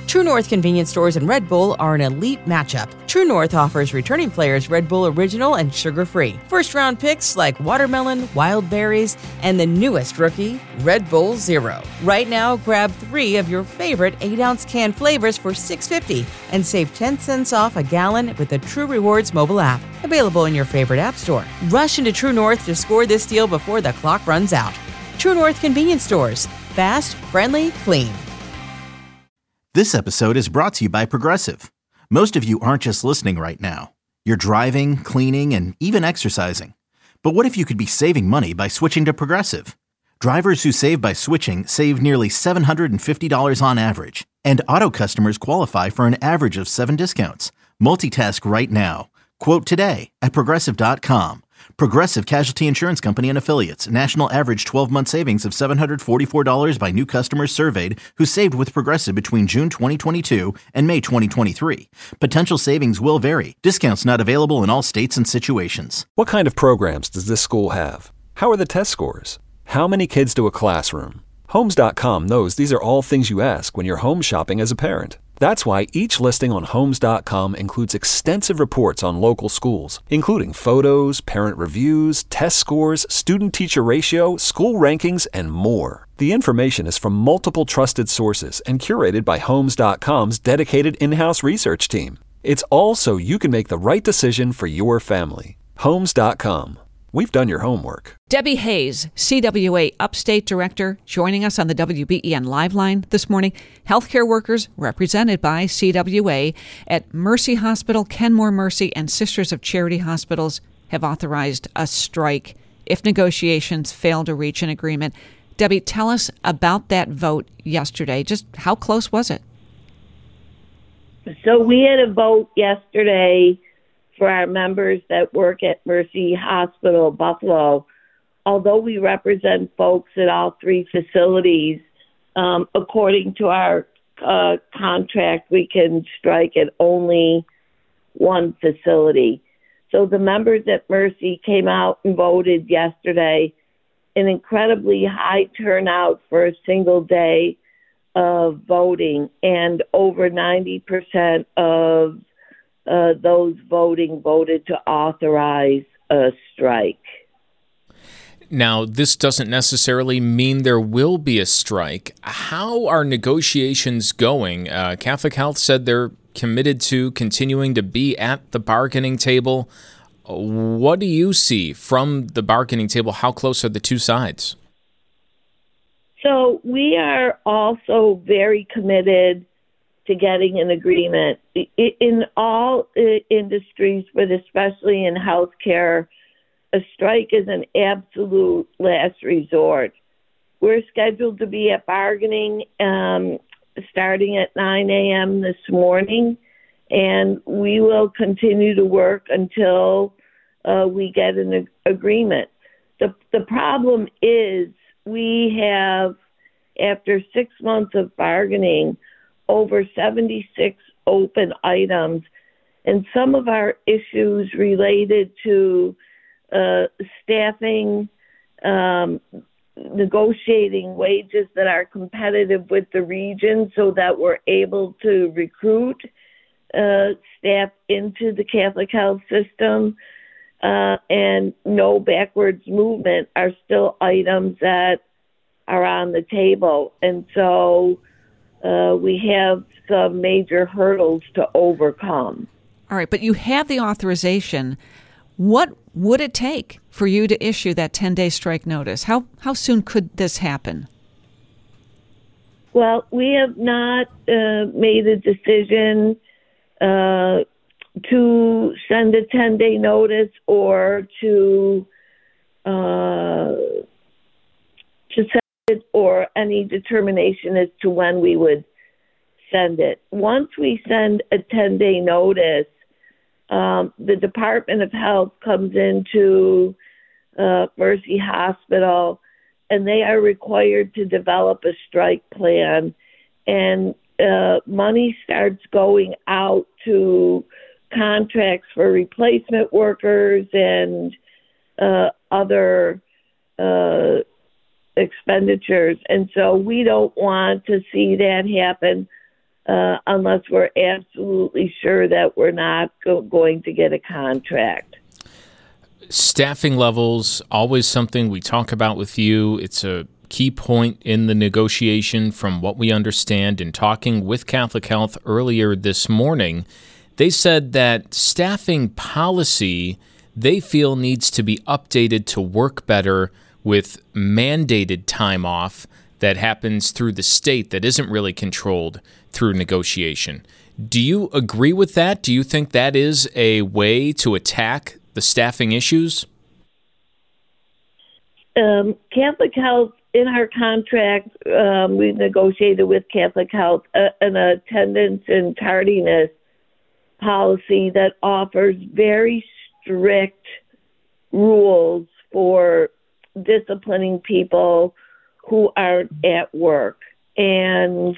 True North Convenience Stores and Red Bull are an elite matchup. True North offers returning players Red Bull Original and sugar-free. First-round picks like watermelon, wild berries, and the newest rookie, Red Bull Zero. Right now, grab 3 of your favorite 8-ounce can flavors for $6.50 and save 10 cents off a gallon with the True Rewards mobile app. Available in your favorite app store. Rush into True North to score this deal before the clock runs out. True North Convenience Stores. Fast, friendly, clean. This episode is brought to you by Progressive. Most of you aren't just listening right now. You're driving, cleaning, and even exercising. But what if you could be saving money by switching to Progressive? Drivers who save by switching save nearly $750 on average. And auto customers qualify for an average of 7 discounts. Multitask right now. Quote today at Progressive.com. Progressive Casualty Insurance Company and Affiliates. National average 12-month savings of $744 by new customers surveyed who saved with Progressive between June 2022 and May 2023. Potential savings will vary. Discounts not available in all states and situations. What kind of programs does this school have? How are the test scores? How many kids do a classroom? Homes.com knows these are all things you ask when you're home shopping as a parent. That's why each listing on Homes.com includes extensive reports on local schools, including photos, parent reviews, test scores, student-teacher ratio, school rankings, and more. The information is from multiple trusted sources and curated by Homes.com's dedicated in-house research team. It's all so you can make the right decision for your family. Homes.com. We've done your homework. Debbie Hayes, CWA Upstate Director, joining us on the WBEN Live Line this morning. Healthcare workers represented by CWA at Mercy Hospital, Kenmore Mercy, and Sisters of Charity Hospitals have authorized a strike if negotiations fail to reach an agreement. Debbie, tell us about that vote yesterday. Just how close was it? So we had a vote yesterday for our members that work at Mercy Hospital, Buffalo. Although we represent folks at all 3 facilities, according to our contract, we can strike at only one facility. So the members at Mercy came out and voted yesterday, an incredibly high turnout for a single day of voting, and over 90% of those voting voted to authorize a strike. Now, this doesn't necessarily mean there will be a strike. How are negotiations going? Catholic Health said they're committed to continuing to be at the bargaining table. What do you see from the bargaining table? How close are the two sides? So we are also very committed to getting an agreement. In all industries, but especially in healthcare, a strike is an absolute last resort. We're scheduled to be at bargaining starting at 9 a.m. this morning, and we will continue to work until we get an agreement. The problem is we have, after 6 months of bargaining, over 76 open items, and some of our issues related to staffing, negotiating wages that are competitive with the region so that we're able to recruit staff into the Catholic Health system, and no backwards movement are still items that are on the table. And so we have some major hurdles to overcome. All right, but you have the authorization. What would it take for you to issue that 10-day strike notice? How soon could this happen? Well, we have not made a decision to send a 10-day notice or to send it, or any determination as to when we would send it. Once we send a 10-day notice, the Department of Health comes into Mercy Hospital, and they are required to develop a strike plan, and money starts going out to contracts for replacement workers and other expenditures. And so we don't want to see that happen unless we're absolutely sure that we're not going to get a contract. Staffing levels, always something we talk about with you. It's a key point in the negotiation from what we understand. In talking with Catholic Health earlier this morning, they said that staffing policy, they feel, needs to be updated to work better with mandated time off that happens through the state that isn't really controlled through negotiation. Do you agree with that? Do you think that is a way to attack the staffing issues? Catholic Health, in our contract, we negotiated with Catholic Health an attendance and tardiness policy that offers very strict rules for disciplining people who aren't at work. And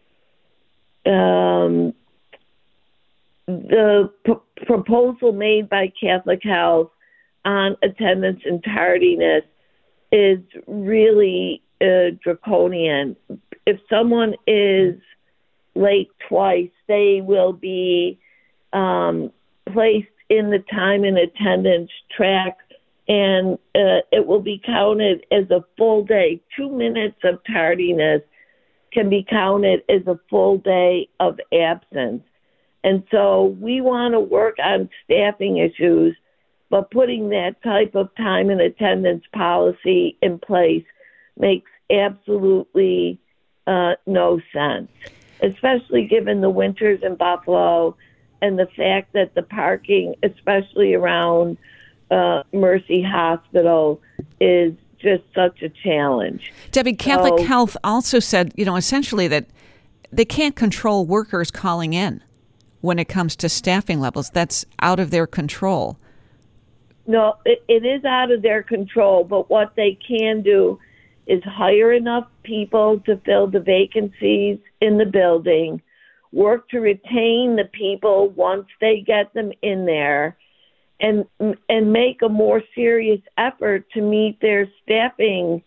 the proposal made by Catholic Health on attendance and tardiness is really draconian. If someone is late twice, they will be placed in the time and attendance track, and it will be counted as a full day. 2 minutes of tardiness can be counted as a full day of absence. And so we want to work on staffing issues, but putting that type of time and attendance policy in place makes absolutely no sense, especially given the winters in Buffalo and the fact that the parking, especially around Mercy Hospital, is just such a challenge. Debbie, Catholic Health also said, essentially that they can't control workers calling in when it comes to staffing levels. That's out of their control. No, it is out of their control, but what they can do is hire enough people to fill the vacancies in the building, work to retain the people once they get them in there, and make a more serious effort to meet their staffing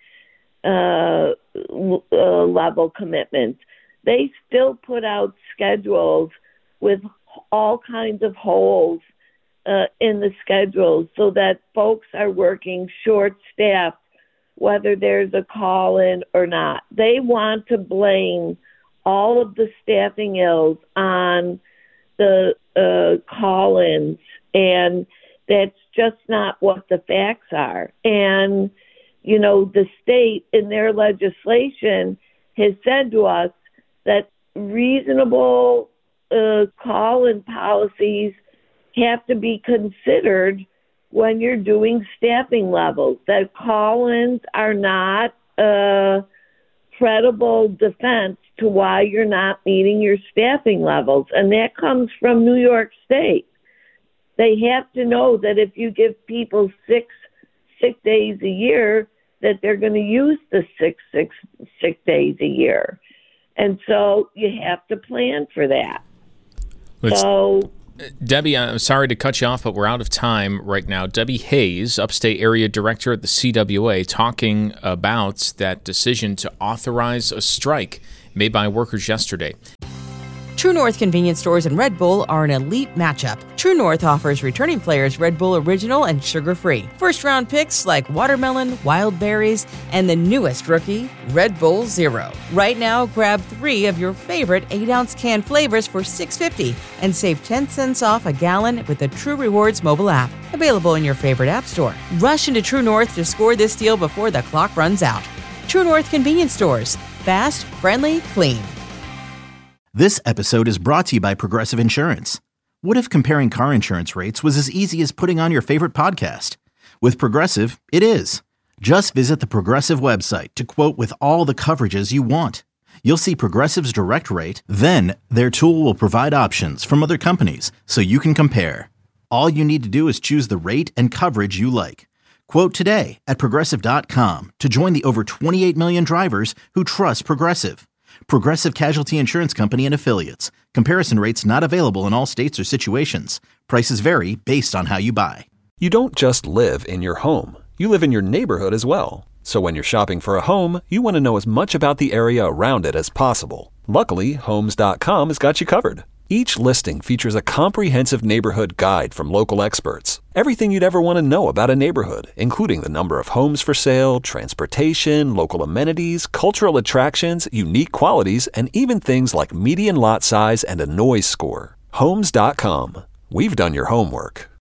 level commitments. They still put out schedules with all kinds of holes in the schedules so that folks are working short-staffed, whether there's a call-in or not. They want to blame all of the staffing ills on the call-ins, and that's just not what the facts are. And, the state in their legislation has said to us that reasonable call-in policies have to be considered when you're doing staffing levels, that call-ins are not a credible defense to why you're not meeting your staffing levels. And that comes from New York State. They have to know that if you give people six sick days a year, that they're going to use the six sick days a year. And so you have to plan for that. Debbie, I'm sorry to cut you off, but we're out of time right now. Debbie Hayes, Upstate Area Director at the CWA, talking about that decision to authorize a strike made by workers yesterday. True North convenience stores and Red Bull are an elite matchup. True North offers returning players Red Bull Original and sugar-free. First-round picks like watermelon, wild berries, and the newest rookie, Red Bull Zero. Right now, grab 3 of your favorite 8-ounce can flavors for $6.50 and save 10 cents off a gallon with the True Rewards mobile app. Available in your favorite app store. Rush into True North to score this deal before the clock runs out. True North convenience stores. Fast, friendly, clean. This episode is brought to you by Progressive Insurance. What if comparing car insurance rates was as easy as putting on your favorite podcast? With Progressive, it is. Just visit the Progressive website to quote with all the coverages you want. You'll see Progressive's direct rate, then their tool will provide options from other companies so you can compare. All you need to do is choose the rate and coverage you like. Quote today at Progressive.com to join the over 28 million drivers who trust Progressive. Progressive Casualty Insurance Company and Affiliates. Comparison rates not available in all states or situations. Prices vary based on how you buy. You don't just live in your home. You live in your neighborhood as well. So when you're shopping for a home, you want to know as much about the area around it as possible. Luckily, Homes.com has got you covered. Each listing features a comprehensive neighborhood guide from local experts. Everything you'd ever want to know about a neighborhood, including the number of homes for sale, transportation, local amenities, cultural attractions, unique qualities, and even things like median lot size and a noise score. Homes.com. We've done your homework.